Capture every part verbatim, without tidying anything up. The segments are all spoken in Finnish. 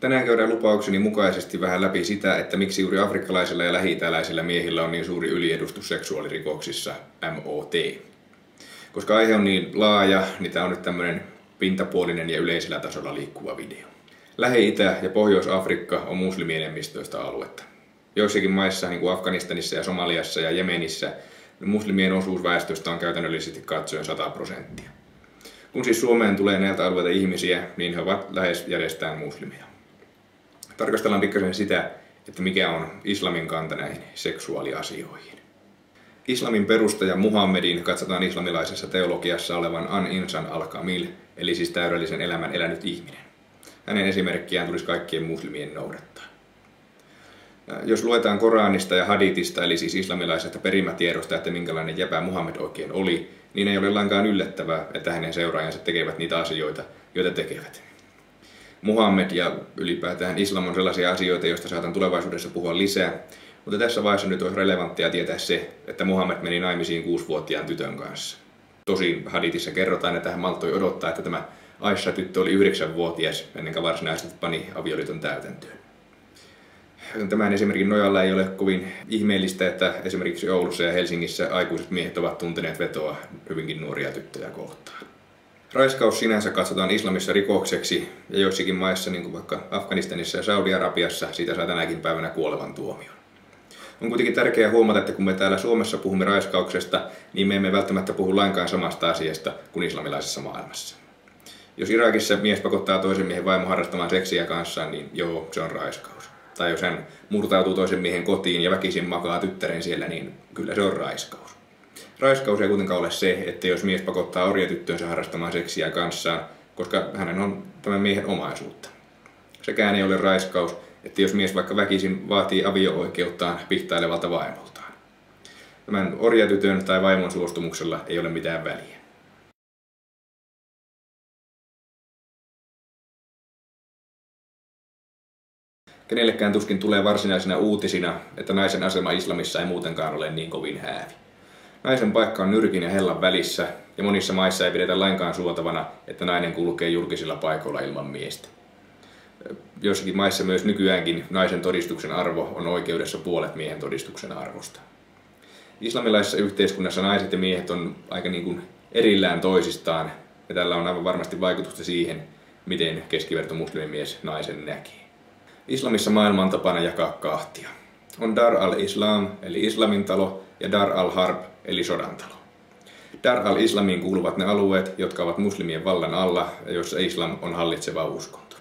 Tänään käydään lupaukseni mukaisesti vähän läpi sitä, että miksi juuri afrikkalaisilla ja lähi-itäläisillä miehillä on niin suuri yliedustus seksuaalirikoksissa, M O T. Koska aihe on niin laaja, niin tämä on nyt tämmöinen pintapuolinen ja yleisellä tasolla liikkuva video. Lähi-Itä ja Pohjois-Afrikka on muslimienemmistöistä aluetta. Joissakin maissa, niin kuin Afganistanissa ja Somaliassa ja Jemenissä, muslimien osuus väestöstä on käytännöllisesti katsoen sata prosenttia. Kun siis Suomeen tulee näiltä alueilta ihmisiä, niin he ovat lähes järjestään muslimeja. Tarkastellaan pikkasen sitä, että mikä on islamin kanta näihin seksuaaliasioihin. Islamin perustaja Muhammedin katsotaan islamilaisessa teologiassa olevan An-Insan al-Kamil, eli siis täydellisen elämän elänyt ihminen. Hänen esimerkkiään tulisi kaikkien muslimien noudattaa. Jos luetaan Koranista ja Haditista, eli siis islamilaisesta perimätiedosta, että minkälainen jäpä Muhammed oikein oli, niin ei ole lainkaan yllättävää, että hänen seuraajansa tekevät niitä asioita, joita tekevät. Muhammed ja ylipäätään islam on sellaisia asioita, joista saatan tulevaisuudessa puhua lisää, mutta tässä vaiheessa nyt olisi relevanttia tietää se, että Muhammed meni naimisiin kuusivuotiaan tytön kanssa. Tosin Haditissa kerrotaan, että hän malttoi odottaa, että tämä Aisha-tyttö oli yhdeksänvuotias ennen kuin varsinaisesti pani avioliiton täytäntöön. Tämän esimerkin nojalla ei ole kovin ihmeellistä, että esimerkiksi Oulussa ja Helsingissä aikuiset miehet ovat tunteneet vetoa hyvinkin nuoria tyttöjä kohtaan. Raiskaus sinänsä katsotaan islamissa rikokseksi ja joissakin maissa, niin kuin vaikka Afganistanissa ja Saudi-Arabiassa, siitä saa tänäkin päivänä kuolevan tuomion. On kuitenkin tärkeää huomata, että kun me täällä Suomessa puhumme raiskauksesta, niin me emme välttämättä puhu lainkaan samasta asiasta kuin islamilaisessa maailmassa. Jos Irakissa mies pakottaa toisen miehen vaimon harrastamaan seksiä kanssaan, niin joo, se on raiskaus. Tai jos hän murtautuu toisen miehen kotiin ja väkisin makaa tyttären siellä, niin kyllä se on raiskaus. Raiskaus ei kuitenkaan ole se, että jos mies pakottaa orjatyttönsä harrastamaan seksiä kanssaan, koska hänen on tämän miehen omaisuutta. Sekään ei ole raiskaus, että jos mies vaikka väkisin vaatii avio-oikeuttaan pihtailevalta vaimoltaan. Tämän orjatytön tai vaimon suostumuksella ei ole mitään väliä. Kenellekään tuskin tulee varsinaisena uutisina, että naisen asema islamissa ei muutenkaan ole niin kovin häävi. Naisen paikka on nyrkin ja hellan välissä, ja monissa maissa ei pidetä lainkaan suotavana, että nainen kulkee julkisilla paikoilla ilman miestä. Joissakin maissa myös nykyäänkin naisen todistuksen arvo on oikeudessa puolet miehen todistuksen arvosta. Islamilaisessa yhteiskunnassa naiset ja miehet on aika niin kuin erillään toisistaan, ja tällä on aivan varmasti vaikutusta siihen, miten keskiverto muslimimies naisen näkee. Islamissa maailma on tapana jakaa kahtia. On Dar al-Islam, eli islamin talo, ja Dar al-Harb, eli sodan talo. Dar al-Islamiin kuuluvat ne alueet, jotka ovat muslimien vallan alla ja joissa islam on hallitseva uskonto.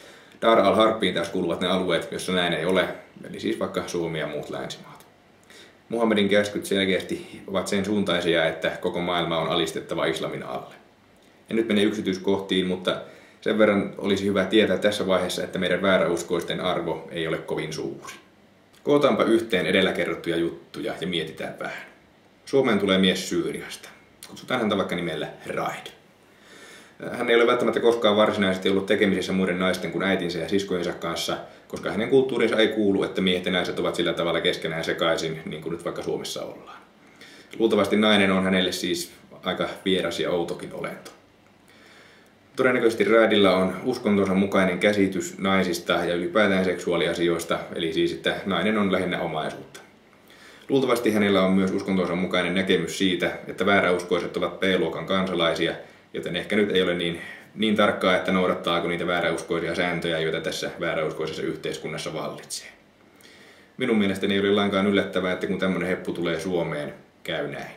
Dar al-Harbiin taas kuuluvat ne alueet, joissa näin ei ole, eli siis vaikka Suomi ja muut länsimaat. Muhammedin käskyt selkeästi ovat sen suuntaisia, että koko maailma on alistettava islamin alle. En nyt mene yksityiskohtiin, mutta sen verran olisi hyvä tietää tässä vaiheessa, että meidän vääräuskoisten arvo ei ole kovin suuri. Kootaanpa yhteen edellä kerrottuja juttuja ja mietitään vähän. Suomeen tulee mies Syyriasta. Kutsutaan häntä vaikka nimellä Raid. Hän ei ole välttämättä koskaan varsinaisesti ollut tekemisissä muiden naisten kuin äitinsä ja siskojensa kanssa, koska hänen kulttuurinsa ei kuulu, että miehet ja naiset ovat sillä tavalla keskenään sekaisin, niin kuin nyt vaikka Suomessa ollaan. Luultavasti nainen on hänelle siis aika vieras ja outokin olento. Todennäköisesti Raidilla on uskontonsa mukainen käsitys naisista ja ylipäätään seksuaaliasioista, eli siis, että nainen on lähinnä omaisuutta. Luultavasti hänellä on myös uskontonsa mukainen näkemys siitä, että vääräuskoiset ovat B-luokan kansalaisia, joten ehkä nyt ei ole niin, niin tarkkaa, että noudattaako niitä vääräuskoisia sääntöjä, joita tässä vääräuskoisessa yhteiskunnassa vallitsee. Minun mielestäni ei ole lainkaan yllättävää, että kun tämmöinen heppu tulee Suomeen, käy näin.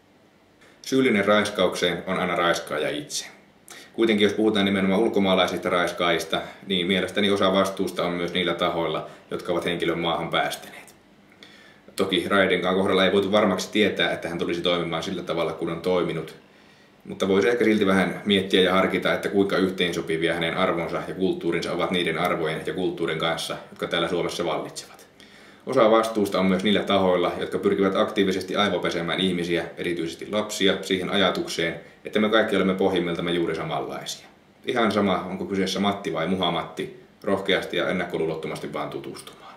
Syyllinen raiskaukseen on aina raiskaaja itse. Kuitenkin jos puhutaan nimenomaan ulkomaalaisista raiskaajista, niin mielestäni osa vastuusta on myös niillä tahoilla, jotka ovat henkilön maahan päästäneet. Toki Raidinkaan kohdalla ei voitu varmaksi tietää, että hän tulisi toimimaan sillä tavalla, kun on toiminut. Mutta voisi ehkä silti vähän miettiä ja harkita, että kuinka yhteensopivia hänen arvonsa ja kulttuurinsa ovat niiden arvojen ja kulttuurin kanssa, jotka täällä Suomessa vallitsevat. Osa vastuusta on myös niillä tahoilla, jotka pyrkivät aktiivisesti aivopesemään ihmisiä, erityisesti lapsia, siihen ajatukseen, että me kaikki olemme pohjimmiltamme juuri samanlaisia. Ihan sama, onko kyseessä Matti vai Muhamatti, rohkeasti ja ennakkoluulottomasti vaan tutustumaan.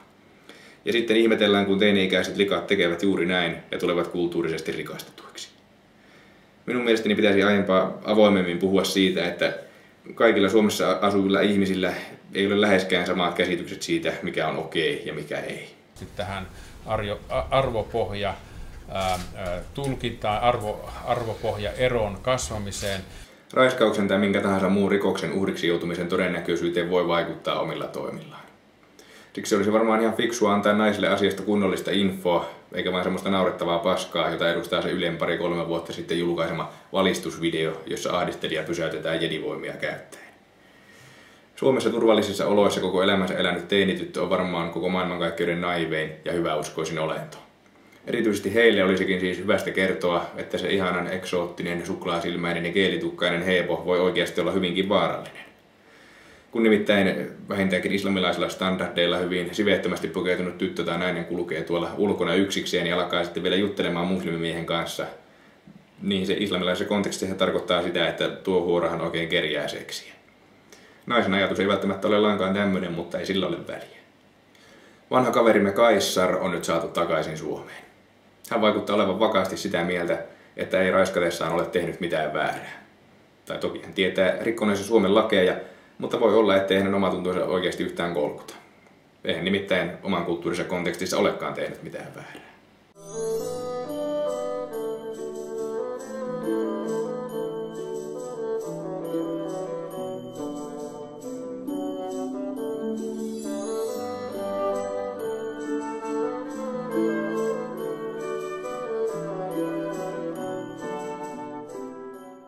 Ja sitten ihmetellään, kun teini-ikäiset likat tekevät juuri näin ja tulevat kulttuurisesti rikastetuiksi. Minun mielestäni pitäisi aiempaa avoimemmin puhua siitä, että kaikilla Suomessa asuvilla ihmisillä ei ole läheskään samat käsitykset siitä, mikä on okei ja mikä ei. Sitten tähän arjo, arvopohja tulkintaan, arvo, arvopohja eron kasvamiseen. Raiskauksen tai minkä tahansa muun rikoksen uhriksi joutumisen todennäköisyyteen voi vaikuttaa omilla toimillaan. Siksi olisi varmaan ihan fiksua antaa naisille asiasta kunnollista infoa, eikä vain semmoista naurettavaa paskaa, jota edustaa se Ylen pari kolme vuotta sitten julkaisema valistusvideo, jossa ahdistelija pysäytetään jedivoimia käyttäen. Suomessa turvallisissa oloissa koko elämänsä elänyt teinityttö on varmaan koko maailmankaikkeuden naivein ja hyväuskoisin olento. Erityisesti heille olisikin siis hyvästä kertoa, että se ihanan eksoottinen, suklaasilmäinen ja keelitukkainen heepo voi oikeasti olla hyvinkin vaarallinen. Kun nimittäin vähintäänkin islamilaisilla standardeilla hyvin siveettömästi pukeutunut tyttö tai nainen kulkee tuolla ulkona yksikseen ja alkaa sitten vielä juttelemaan muslimimiehen kanssa, niin se islamilaisessa kontekstissa tarkoittaa sitä, että tuo huorahan oikein kerjää seksiä. Naisen ajatus ei välttämättä ole lainkaan tämmöinen, mutta ei sillä ole väliä. Vanha kaverimme Kaissar on nyt saatu takaisin Suomeen. Hän vaikuttaa olevan vakaasti sitä mieltä, että ei raiskatessaan ole tehnyt mitään väärää. Tai toki hän tietää rikkoneensa Suomen lakeja, mutta voi olla, ettei hänen omatuntonsa oikeasti yhtään kolkuta. Eihän nimittäin oman kulttuurinsa kontekstissa olekaan tehnyt mitään väärää.